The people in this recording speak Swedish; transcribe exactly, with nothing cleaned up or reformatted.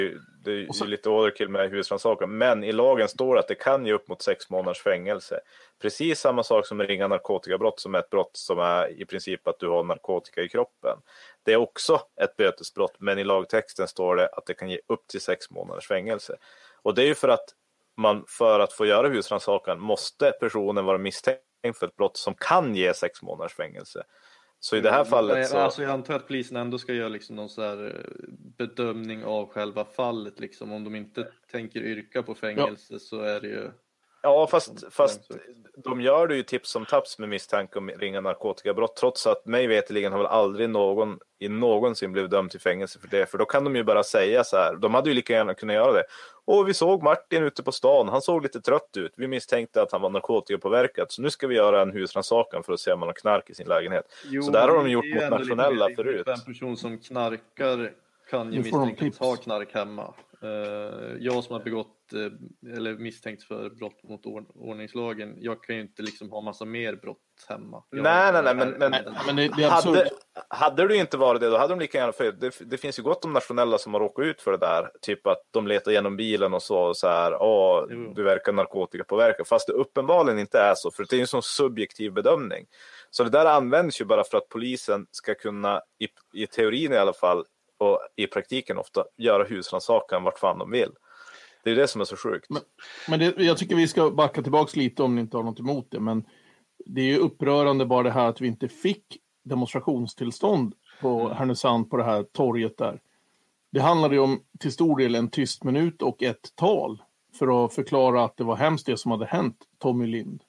det är så... lite overkill med husrannsakan. Men i lagen står att det kan ge upp mot sex månaders fängelse. Precis samma sak som med ringa narkotikabrott, som är ett brott som är i princip att du har narkotika i kroppen. Det är också ett bötesbrott, men i lagtexten står det att det kan ge upp till sex månaders fängelse. Och det är ju för att man för att få göra husrannsakan måste personen vara misstänkt för ett brott som kan ge sex månaders fängelse. Så i det här fallet så... Alltså jag antar att polisen ändå ska göra liksom någon så här bedömning av själva fallet liksom. Om de inte tänker yrka på fängelse, ja, så är det ju... Ja, fast, fast de gör det ju tips som taps med misstanke om ringa narkotikabrott, trots att mig veteligen har väl aldrig någon i någonsin blivit dömd till fängelse för det. För då kan de ju bara säga så här, de hade ju lika gärna kunnat göra det. Och vi såg Martin ute på stan, han såg lite trött ut. Vi misstänkte att han var narkotikapåverkad, så nu ska vi göra en husrannsakan för att se om man har knark i sin lägenhet. Jo, så där har de gjort mot nationella förut. En person som knarkar kan ju misstänkas ha knark hemma. Uh, jag som har begått uh, eller misstänkt för brott mot ordningslagen, jag kan ju inte liksom ha massa mer brott hemma. Jag nej, nej, nej, men, men, men det, det är hade, hade du inte varit det, då hade de lika gärna för det, det finns ju gott om nationella som har råkat ut för det där, typ att de letar igenom bilen och så, och så här, åh, du verkar narkotikapåverkad, fast det uppenbarligen inte är så, för det är ju en sån subjektiv bedömning. Så det där används ju bara för att polisen ska kunna, i, i teorin i alla fall, och i praktiken ofta göra husrannsakan vart fan de vill. Det är det som är så sjukt. Men, men det, jag tycker vi ska backa tillbaka lite om ni inte har något emot det. Men det är ju upprörande bara det här att vi inte fick demonstrationstillstånd på mm. Härnösand på det här torget där. Det handlade ju om till stor del en tyst minut och ett tal för att förklara att det var hemskt det som hade hänt Tommy Lind.